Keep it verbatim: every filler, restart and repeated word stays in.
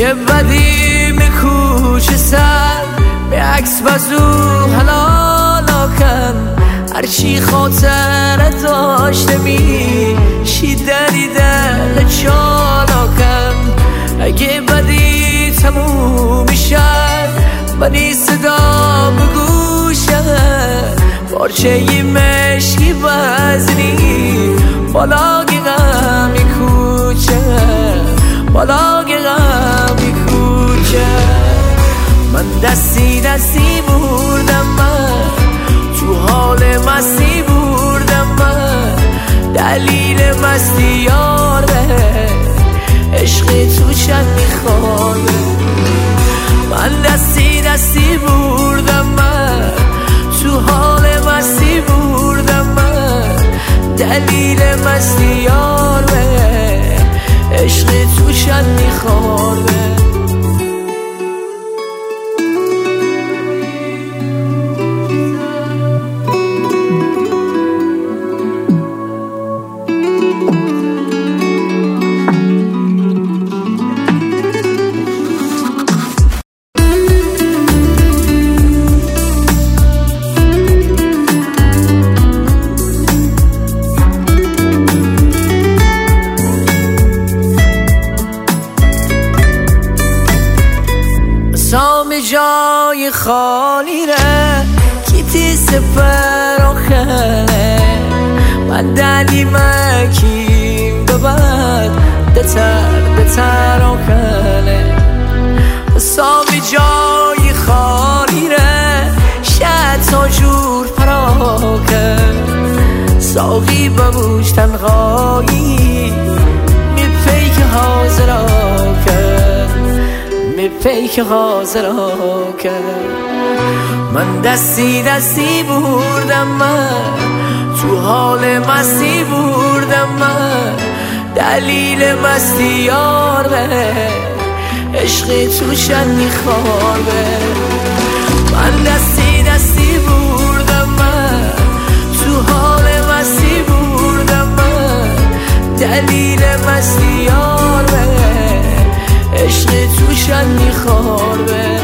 یه بدی میکوچه سر به عکس بزو حلالا کن هرچی خاطر داشته می شیدنی دل چالا کن اگه بدی تموم میشه منی صدا بگوشه پارچه ی مشکی وزنی بالا غمی کوچه بالا غمی کوچه من دستی دستی بردم من تو حال مستی بردم من دلیل مستی یار به عشق تو چند میخواره من دستی دستی بردم من تو حال مستی بردم من دلیل مستی یار به عشق تو چند میخواره سام جای خالی ره کیتی سفر آخره من دلی مکیم ببر دتر دتر آخره سام جای خالی ره شد تا جور پراکه ساقی ببوش تنهایی میپی که حاضر آکه میپی که حاضر آکه من دستی دستی بردم من تو حال مستی بردم من دلیل مستی یار به عشق تو شنی خوار به من دستی دستی بردم من تو حال مستی بردم من دلیل مستی یار به عشق تو شنی خوار به